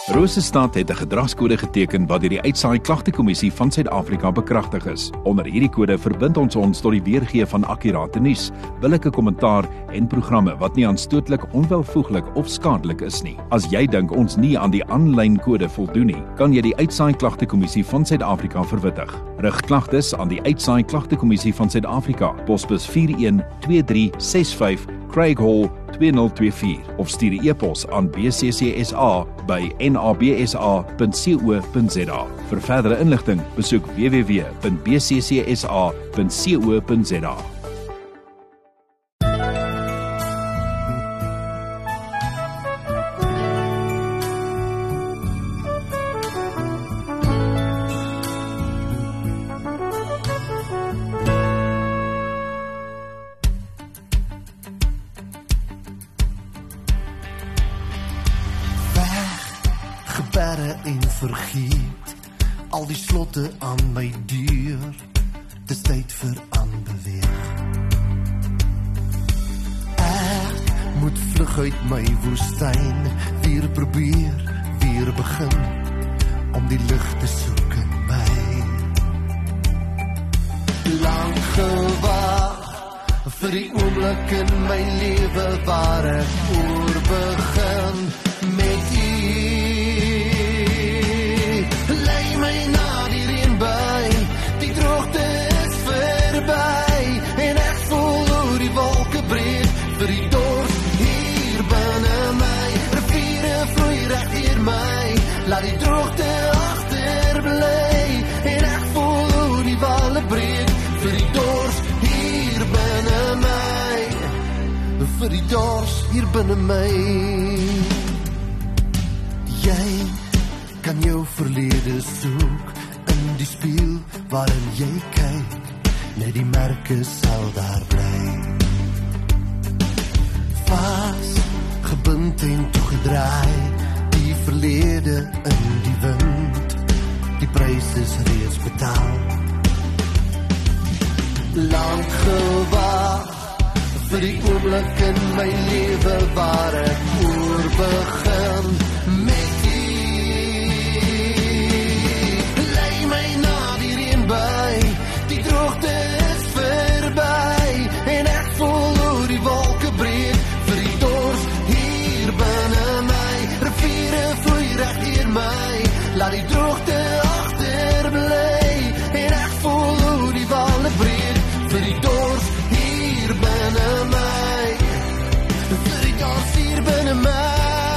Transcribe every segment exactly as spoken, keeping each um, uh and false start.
Rosestad het 'n gedragskode geteken wat deur die Uitsaai Klagtekommissie van Suid-Afrika bekragtig is. Onder hierdie kode verbind ons ons tot die weergee van akkurate nuus, billike kommentaar en programme wat nie aanstootlik, onwelvoeglik of skadelik is nie. As jy dink ons nie aan die aanlyn kode voldoen nie, kan jy die Uitsaai Klagtekommissie van Suid-Afrika verwittig. Rig klagtes aan die Uitsaai Klagtekommissie van Suid-Afrika, posbus vier een twee drie ses vyf, Craig Hall twee nul twee vier of stuur 'n e-pos aan b c c s a by n a b s a punt co punt z a. Vir verdere inligting, besoek w w w punt b c c s a punt co punt z a. Geberre en vergeet al die slotte aan my deur. Dis tyd vir aanbeweeg. Ek moet vlug uit my woestyn, weer probeer, weer begin om die lig te soek in my. Lang gewag vir die oomblik in my lewe waar ek oor begin met u. Vir die dors hier binne my, riviere vloei reg deur my, laat die droogte agterbly, en ek voel hoe die walle breek, vir die dors hier binne my, vir die dors hier binne my. Jy kan jou verlede soek in die spieël waarin jy kyk, net die merke sal daar bly. Vas, gebind en toegedraai, die verlede in die wind, die prys is reeds betaal. Lang gewag vir die oomblik in my lewe waar ek oor begin met u. Lei my na die reën by, die droogte is verby, en ek voel hoe die wolke breek, laat die droogte agterbly, en ek voel hoe die walle breek, vir die dors hier binne my, vir die dors hier binne my.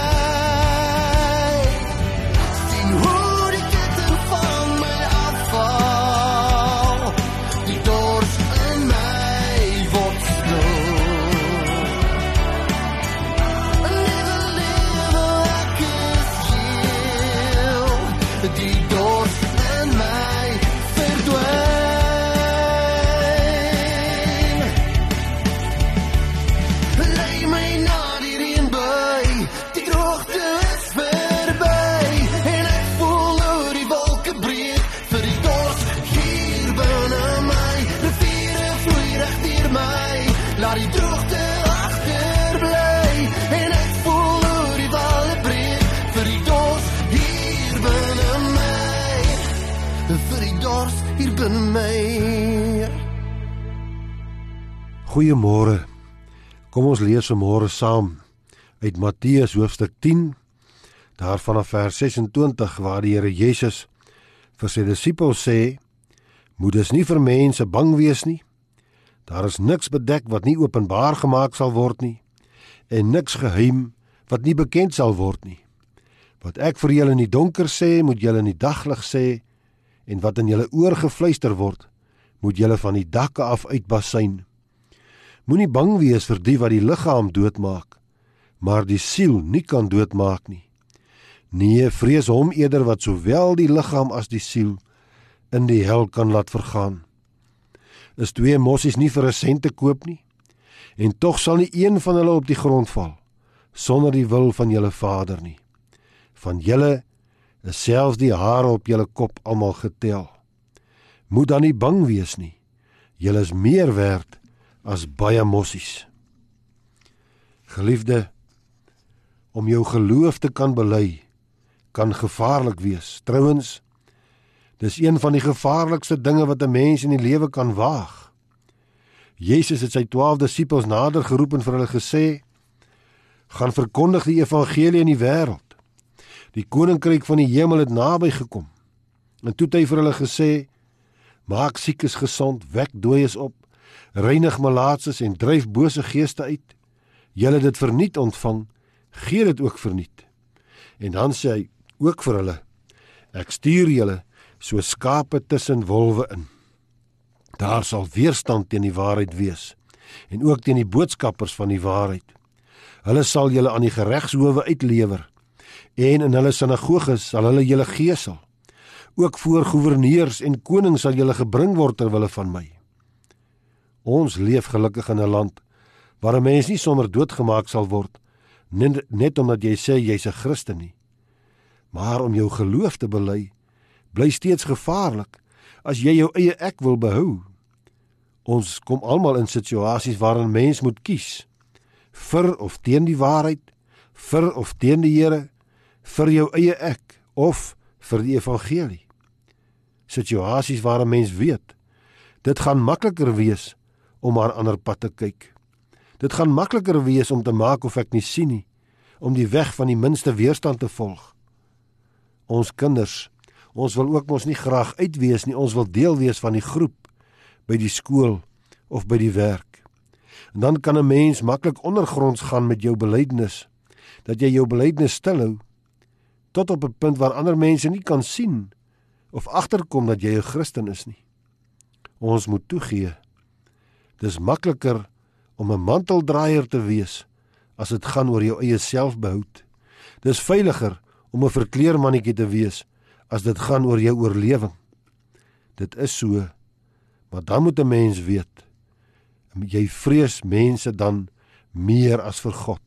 Sien hoe die kette van my afval, die dors in my word stil. Die dors in my verdwyn. Lei my na die reën by, die droogte is verby, en ek voel hoe die wolke breek, vir die dors hier binne my, riviere vloei reg deur my, laat die droogte agterbly, en ek voel hoe die walle breek, vir die dors hier binne vir die dors hier binne my. Goeiemôre. Kom ons lees vanmôre saam uit Matteus hoofstuk tien, daar vanaf vers ses en twintig, waar die Here Jesus vir sy disippels sê: "Moet dus nie vir mense bang wees nie. Daar is niks bedek wat nie openbaar gemaak sal word nie, en niks geheim wat nie bekend sal word nie. Wat ek vir julle in die donker sê, moet julle in die daglig sê, en wat in julle oor gefluister word, moet julle van die dakke af uitbasyn. Moenie bang wees vir die wat die liggaam doodmaak, maar die siel nie kan doodmaak nie. Nee, vrees hom eerder wat sowel die liggaam as die siel in die hel kan laat vergaan. Is twee mossies nie vir 'n sent te koop nie? En tog sal nie een van hulle op die grond val, sonder die wil van julle Vader nie. Van julle is selfs die hare op julle kop almal getel. Moet dan nie bang wees nie. Julle is meer werd as baie mossies." Geliefde, om jou geloof te kan bely, kan gevaarlik wees. Trouwens, dis een van die gevaarlikste dinge wat 'n mens in die lewe kan waag. Jesus het sy twaalf disippels nader geroep en vir hulle gesê, gaan verkondig die evangelie in die wêreld. Die koninkryk van die hemel het naby gekom. En toe het hy vir hulle gesê, maak siekes gesond, wek dooies op, reinig malaatses en dryf bose geeste uit. Julle het dit verniet ontvang, gee dit ook verniet. En dan sê hy ook vir hulle, ek stuur julle so skape tussen wolwe in. Daar sal weerstand teen die waarheid wees, en ook teen die boodskappers van die waarheid. Hulle sal julle aan die geregshowe uitlewer, en in hulle sinagoges sal hulle julle gesel. Ook voor goewerneurs en konings sal julle gebring word ter wille van my. Ons leef gelukkig in 'n land waar 'n mens nie sommer doodgemaak sal word, net, net omdat jy sê jy's 'n Christen nie. Maar om jou geloof te bely, bly steeds gevaarlik as jy jou eie ek wil behou. Ons kom almal in situasies waarin mens moet kies, vir of teen die waarheid, vir of teen die Here, vir jou eie ek of vir die evangelie. Situasies waar 'n mens weet, dit gaan makliker wees om maar ander pad te kyk. Dit gaan makliker wees om te maak of ek nie sien nie, om die weg van die minste weerstand te volg. Ons kinders, ons wil ook mos nie graag uitwees nie, ons wil deel wees van die groep, by die skool of by die werk. En dan kan 'n mens maklik ondergronds gaan met jou belydenis, dat jy jou belydenis stilhou, tot op 'n punt waar ander mense nie kan sien, of agterkom dat jy 'n Christen is nie. Ons moet toegee, dis makliker om 'n manteldraaier te wees, as dit gaan oor jou eie selfbehoud. Dis veiliger om 'n verkleermannetjie te wees, as dit gaan oor jou oorlewing. Dit is so, maar dan moet 'n mens weet, jy vrees mense dan meer as vir God.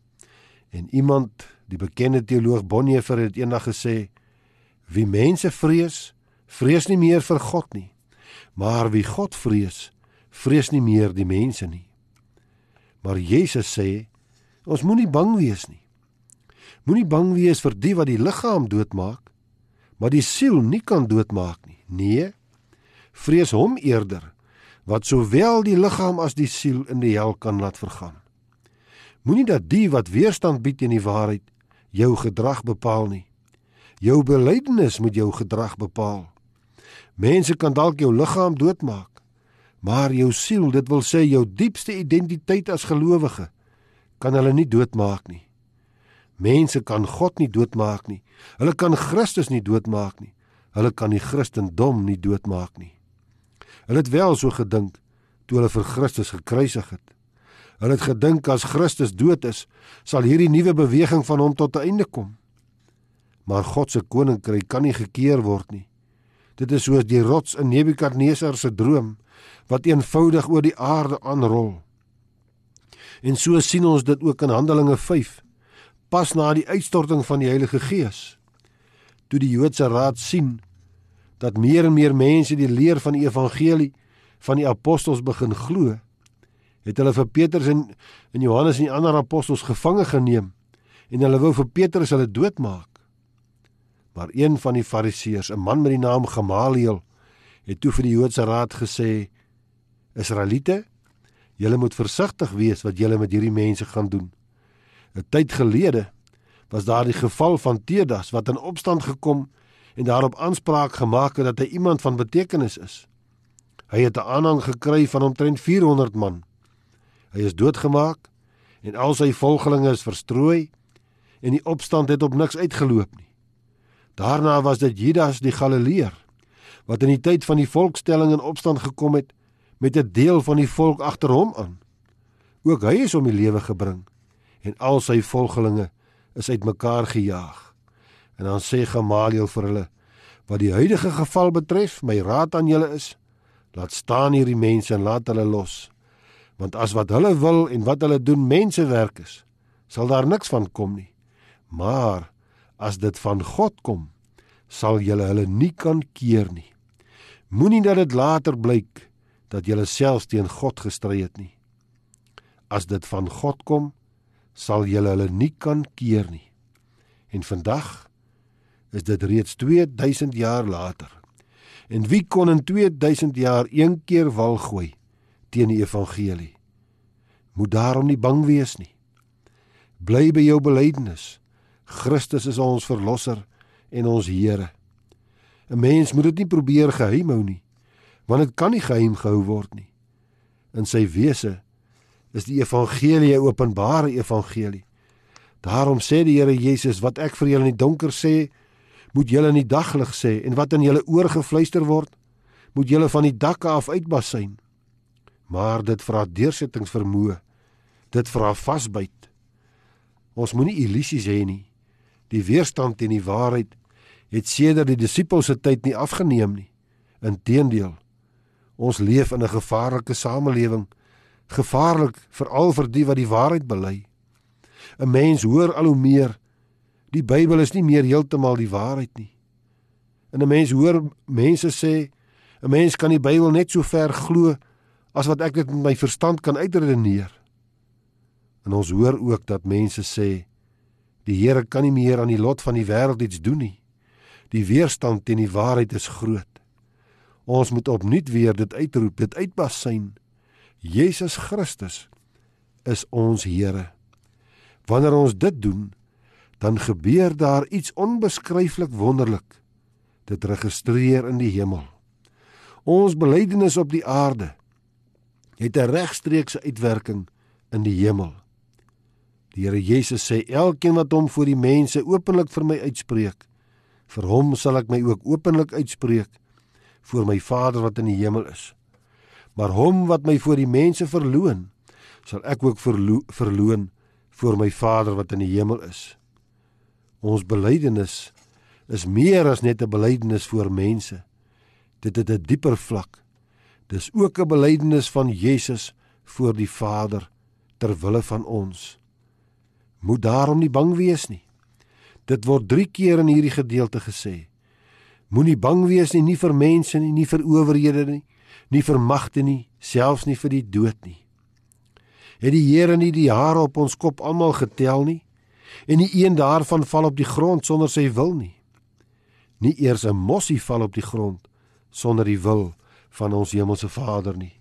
En iemand, die bekende teoloog Bonhoeffer het eendag gesê, wie mense vrees, vrees nie meer vir God nie, maar wie God vrees, vrees nie meer die mense nie. Maar Jesus sê, ons moenie bang wees nie. Moenie bang wees vir die wat die liggaam doodmaak, maar die siel nie kan doodmaak nie. Nee, vrees hom eerder, wat sowel die liggaam as die siel in die hel kan laat vergaan. Moenie dat die wat weerstand bied teen die waarheid, jou gedrag bepaal nie. Jou belydenis moet jou gedrag bepaal. Mense kan dalk jou liggaam doodmaak, maar jou siel, dit wil sê jou diepste identiteit as gelowige, kan hulle nie doodmaak nie. Mense kan God nie doodmaak nie. Hulle kan Christus nie doodmaak nie. Hulle kan die Christendom nie doodmaak nie. Hulle het wel so gedink toe hulle vir Christus gekruisig het. Hulle het gedink as Christus dood is, sal hierdie nuwe beweging van hom tot 'n einde kom. Maar God se koninkryk kan nie gekeer word nie. Dit is soos die rots in Nebukadnesar se droom, wat eenvoudig oor die aarde aanrol. En so sien ons dit ook in Handelinge vyf, pas na die uitstorting van die Heilige Gees. Toe die Joodse raad sien, dat meer en meer mense die leer van die evangelie van die apostels begin glo, het hulle vir Petrus en, en Johannes en die ander apostels gevange geneem, en hulle wou vir Petrus hulle doodmaak. Maar een van die fariseërs, 'n man met die naam Gamaliel, het toe vir die Joodse raad gesê, Israeliete, julle moet versigtig wees wat julle met hierdie mense gaan doen. 'n Tyd gelede was daar die geval van Teudas, wat in opstand gekom en daarop aanspraak gemaak het dat hy iemand van betekenis is. Hy het 'n aanhang gekry van omtrent vierhonderd man. Hy is doodgemaak en al sy volgelinge is verstrooi en die opstand het op niks uitgeloop nie. Daarna was dit Judas die Galileër, wat in die tyd van die volkstelling in opstand gekom het, met 'n deel van die volk agter hom aan. Ook hy is om die lewe gebring, en al sy volgelinge is uitmekaar gejaag. En dan sê Gamaliel vir hulle, wat die huidige geval betref, my raad aan julle is, laat staan hierdie mense en laat hulle los. Want as wat hulle wil en wat hulle doen mensewerk is, sal daar niks van kom nie. Maar as dit van God kom, sal julle hulle nie kan keer nie. Moenie dat dit later blyk dat julle selfs teen God gestry het nie. As dit van God kom, sal julle hulle nie kan keer nie. En vandag is dit reeds tweeduisend jaar later. En wie kon in tweeduisend jaar een keer wal gooi teen die evangelie? Moet daarom nie bang wees nie. Bly by jou belydenis. Christus is ons verlosser en ons Here. 'n Mens moet dit nie probeer geheim hou nie, want dit kan nie geheim gehou word nie. In sy wese is die evangelie 'n openbare evangelie. Daarom sê die Here Jesus, wat ek vir julle in die donker sê, moet julle in die daglig sê, en wat in julle oor gefluister word, moet julle van die dakke af uitbasyn. Maar dit vra deursettingsvermoë, dit vra vasbyt. Ons moenie illusies hê nie. Die weerstand teen die waarheid het sedert die disippels se tyd nie afgeneem nie. Inteendeel, ons leef in 'n gevaarlike samelewing, gevaarlik veral vir die wat die waarheid bely. 'n Mens hoor al hoe meer, die Bybel is nie meer heeltemal die waarheid nie. En 'n mens hoor mense sê, 'n mens kan die Bybel net so ver glo as wat ek dit met my verstand kan uitredeneer. En ons hoor ook dat mense sê, die Here kan nie meer aan die lot van die wêreld iets doen nie. Die weerstand teen die waarheid is groot. Ons moet opnuut weer dit uitroep, dit uitbasyn. Jesus Christus is ons Here. Wanneer ons dit doen, dan gebeur daar iets onbeskryflik wonderlik. Dit registreer in die hemel. Ons belydenis op die aarde het 'n regstreekse uitwerking in die hemel. Die Here Jesus sê, elkeen wat hom voor die mense openlik vir my uitspreek, vir hom sal ek my ook openlik uitspreek voor my Vader wat in die hemel is. Maar hom wat my voor die mense verloon, sal ek ook verlo- verloon voor my Vader wat in die hemel is. Ons belydenis is meer as net 'n belydenis voor mense. Dit het 'n dieper vlak. Dis ook 'n belydenis van Jesus voor die Vader ter wille van ons. Moet daarom nie bang wees nie. Dit word drie keer in hierdie gedeelte gesê. Moenie bang wees nie, nie vir mense nie, nie vir owerhede nie, nie vir magte nie, selfs nie vir die dood nie. Het die Here nie die hare op ons kop almal getel nie, en nie een daarvan val op die grond sonder sy wil nie. Nie eers 'n mossie val op die grond sonder die wil van ons hemelse Vader nie.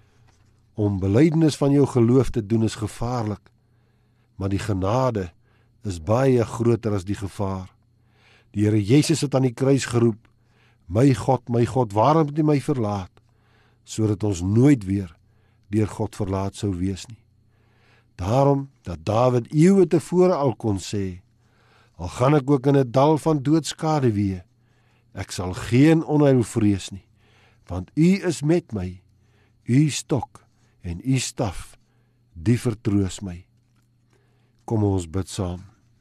Om belydenis van jou geloof te doen is gevaarlik, maar die genade is baie groter as die gevaar. Die Here Jesus het aan die kruis geroep, my God, my God, waarom het U my verlaat? Sodat ons nooit weer deur God verlaat sou wees nie. Daarom dat Dawid eeue tevore al kon sê, al gaan ek ook in 'n dal van doodskaduwee, ek sal geen onheil vrees nie, want U is met my, U stok en U staf, die vertroos my. Kom ons bid saam.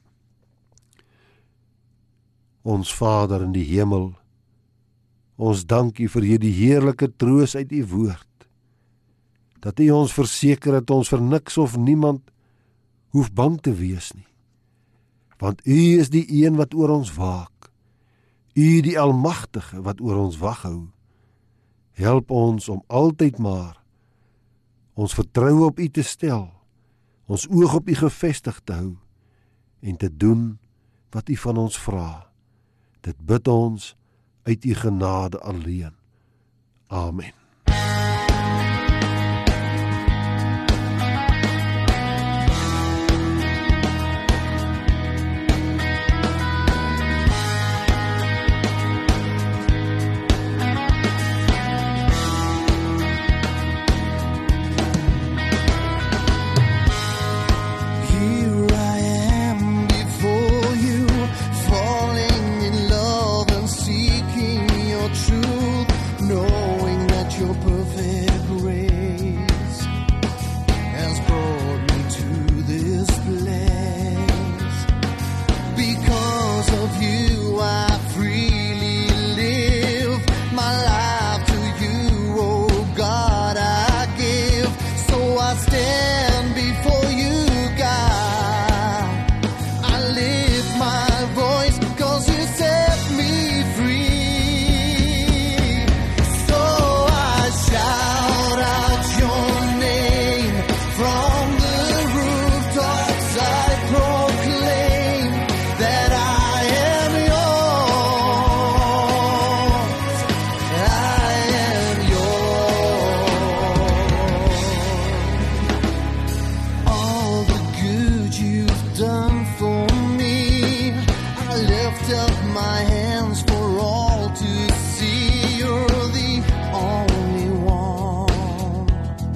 Ons Vader in die hemel, ons dank U vir hierdie heerlike troos uit U woord, dat U ons verseker dat ons vir niks of niemand hoef bang te wees nie, want U is die een wat oor ons waak, U die Almagtige wat oor ons wag hou. Help ons om altyd maar ons vertroue op U te stel, ons oog op U gefestig te hou en te doen wat U van ons vra. Dit bid ons uit U genade alleen. Amen. Knowing that you're my hands for all to see. You're the only one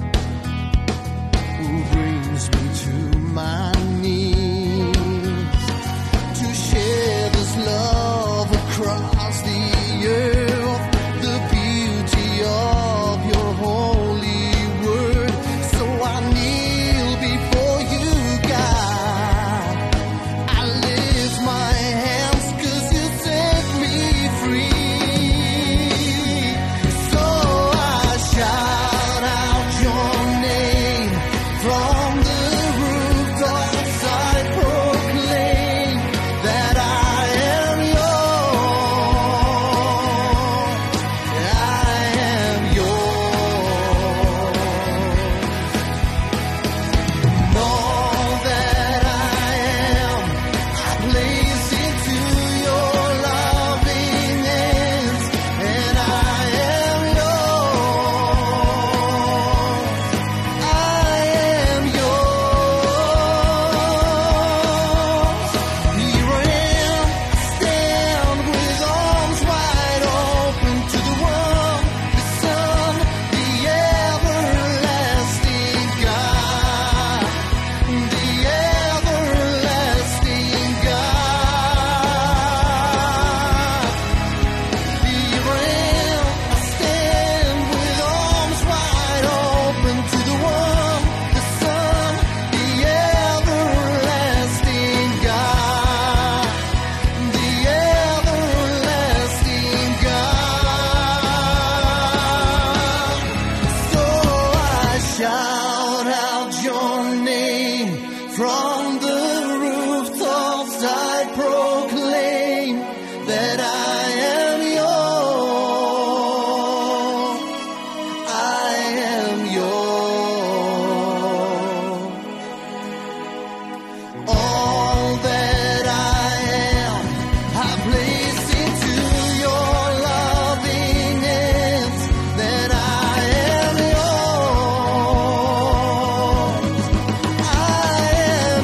who brings me to my knees, to share this love across the earth, the beauty of your holy word. So I kneel before you, God. I lift my hands 'cause you set me free. So I shout out your name from the rooftops. I proclaim that I am yours. I am yours. And all that I am, I place into your loving hands, and I am yours. I am yours. Here I am, stand with arms wide open to the one, the Son, the everlasting God, the everlasting God. Here I am, I stand with arms wide open to the one, the Son, the everlasting God, the everlasting God. So I shout out your name from the rooftops. I proclaim that I am yours. I am yours. All that I am, I place into your loving hands, that I am yours. I am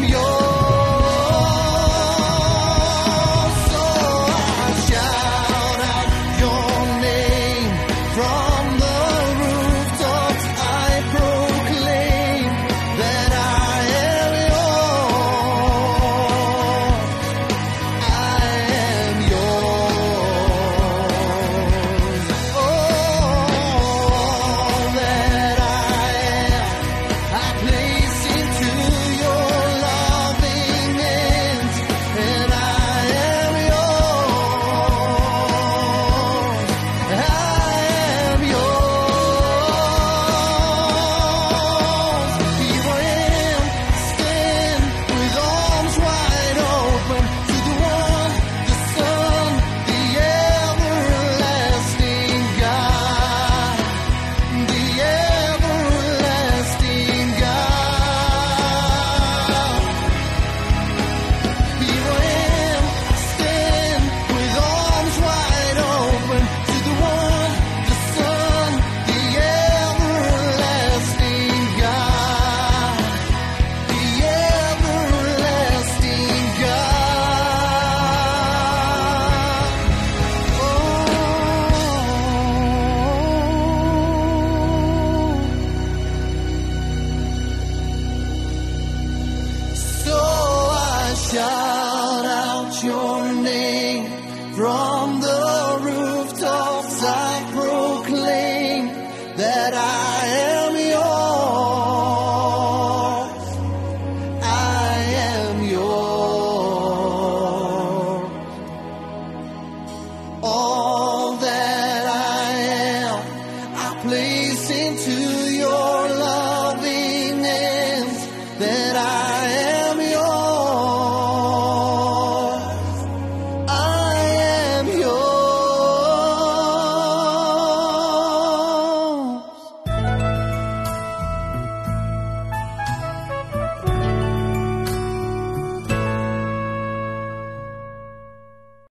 yours. So I shout out your name from the rooftops. I proclaim that I am yours. I am yours. All that I am, I place into your loving hands, and I am yours. I am yours. Here I am, stand with arms wide open to the one, the Son, the everlasting God, the everlasting God. Here I am, stand with arms wide open to the one, the Son, the everlasting God, the everlasting God. So I shout out your name from